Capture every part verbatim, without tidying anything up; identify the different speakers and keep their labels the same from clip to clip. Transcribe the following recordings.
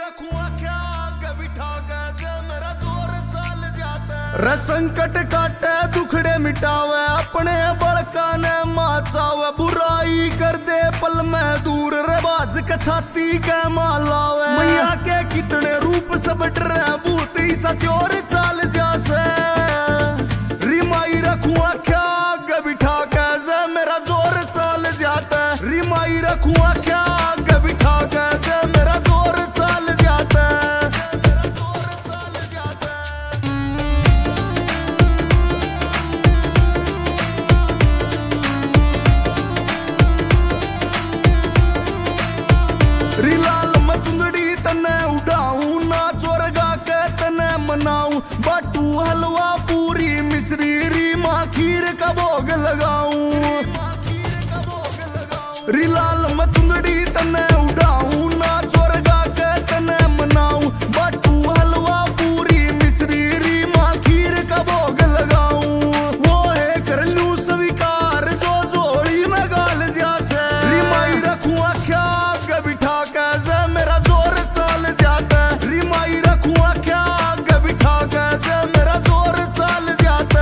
Speaker 1: रे संकट काटे दुखड़े मिटावे अपने बड़का ने माचावे बुराई कर दे पल में दूर रे बाज के छाती के मालावे मैया के कितने रूप सब डरे भूत सा त्योर चाल जासे रिमाई रखुआ क्या आगे बिठा के जे मेरा जोर चाल जाता रिमाई रखुआ क्या आगे बिठा के जे मेरा जोर चाल जाता रिलाल मचुंदड़ी तने उड़ाऊं ना चोरगा के तने मनाऊं बाटू हलवा पूरी मिश्री रीमा खीर का भोग लगाऊं रिलाल मचुंदड़ी तने उड़ाऊं ना चोरगा के तने मनाऊं बाटू हलवा पूरी मिश्री रीमा खीर का भोग लगाऊं वो है कर लूं स्वीकार जो जोड़ी में गाल जासे रिमाई रखूं क्या आगे बिठा के जे मेरा जोर चाल जाता रिमाई रखूं क्या आगे बिठा के जे मेरा जोर चाल जाता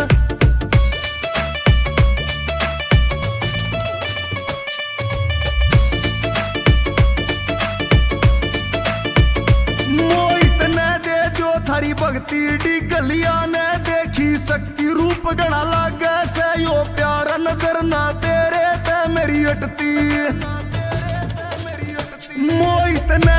Speaker 1: मोहित ने दे जो थारी भक्ति डी गलिया ने देखी शक्ति रूप गणा लागे से यो प्यारा नजर ना तेरे ते मेरी अटती मोहित ने